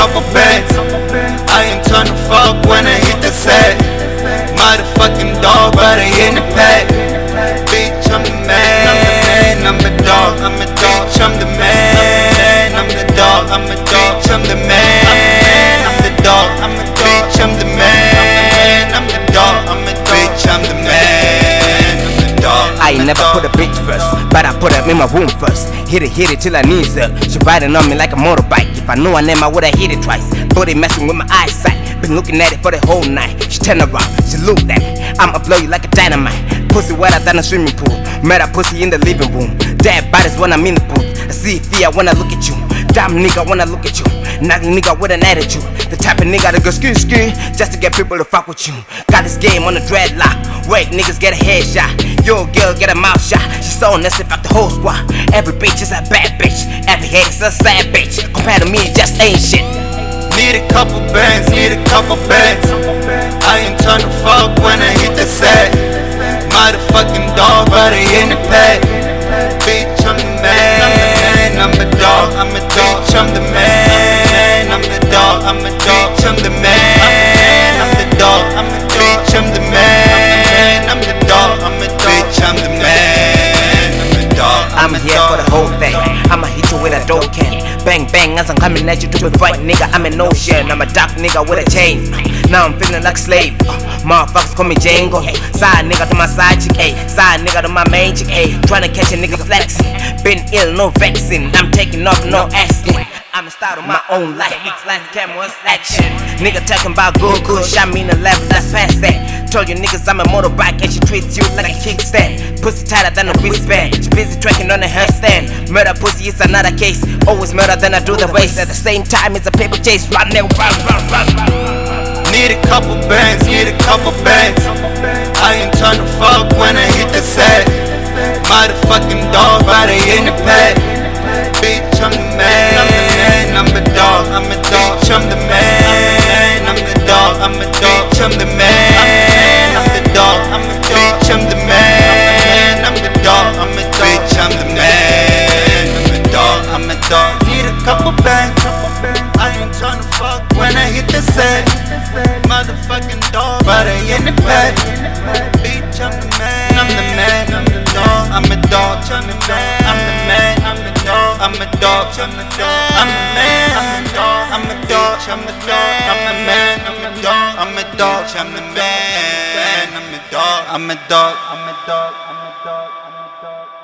couple bands. I ain't tryna fuck when I hit the set. Motherfucking dog, but I in the pack. Bitch, I'm the man, I'm the dog, I'm a dog. Bitch, I'm the man, I'm the dog, I'm a dog. Bitch, I'm the man, I'm the dog, I'm a dog. Bitch, I'm the man, I'm the dog, I'm a dog. Bitch, I'm the man, I'm the dog. I ain't never put a bitch first, but I put her in my room first. Hit it till her knees up. She riding on me like a motorbike. If I knew her name, I would've hit it twice. Booty messing with my eyesight. Been looking at it for the whole night. She turn around, she looked at me. I'ma blow you like a dynamite. Pussy wetter than a swimming pool. Met a pussy in the living room. Dead bodies when I'm in the booth. I see fear when I look at you. Damn nigga when I look at you. Knock nigga with an attitude. The type of nigga that go ski just to get people to fuck with you. Got this game on the dreadlock. Wait, niggas get a headshot. Yo, girl get a mouth shot. She so nice fuck the whole squad. Every bitch is a bad bitch. Every hater's a sad bitch. Compared to me, it just ain't shit. Need a couple bands, need a couple bands. I ain't tryna fuck when I hit the set. Motherfucking dog, but I in the pack. Bitch, I'm the man, I'm the dog, I'm a dog. Bitch, I'm the man, I'm the dog, I'm a dog. Bitch, I'm the man, I'm the dog, I'm a dog. Bitch, I'm the man, I'm the dog, I'm a dog. Bitch, I'm the man, I'm the dog. I'm here for the whole thing. I'ma hit you with a dope can. Bang bang as I'm coming at you to a fight, nigga. I'm in ocean. I'm a dark nigga with a chain. Now I'm feeling like a slave. Motherfuckers call me Django. Side nigga to my side chick, ayy. Side nigga to my main chick, ayy. Tryna catch a nigga flexing. Been ill, no vaccine. I'm taking off, no asking. I'm a start of my own life. It's like cameras action. Nigga talking about good, shot me in the left, that's past that. Told you niggas I'm a motorbike and she treats you like a kickstand. Pussy tighter than a wristband. She busy tracking on the handstand. Murder pussy is another case. Always murder than I do the race. At the same time it's a paper chase. Run. Need a couple bands, need a couple bands. I ain't tryna fuck when I hit the set. Motherfucking dog, but I in the pack. Bitch, I'm the man, I'm the dog, I'm a dog. Bitch, I'm the man, I'm the dog, I'm a dog. Bitch, I'm the man, I'm the dog, I'm a dog. Bitch, I'm the man, I'm the dog, I'm a dog. Bitch, I'm the man, I'm the dog, I'm a dog. Need a couple bands, I ain't tryna fuck when I hit the set. Motherfucking dog, but I in the pack. Bitch, I'm the man, I'm the man, I'm the dog, I'm a dog. I'm the man, I'm the man, I'm the dog, I'm a dog. I'm the dog, I'm the man, I'm the dog, I'm a dog. I'm the dog, I'm the man, I'm the dog, I'm a dog. I'm the man, I'm the dog, I'm a dog, I'm a dog, I'm a dog, I'm a dog.